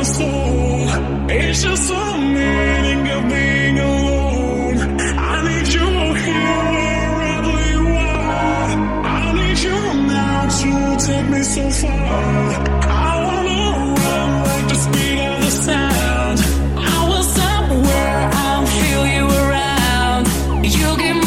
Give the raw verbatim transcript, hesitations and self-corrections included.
my soul. It's just a meaning of being alone. I need you here wherever you are. I need you now to take me so far. I wanna run like the speed of the sound. I will somewhere, I'll feel you around. You give me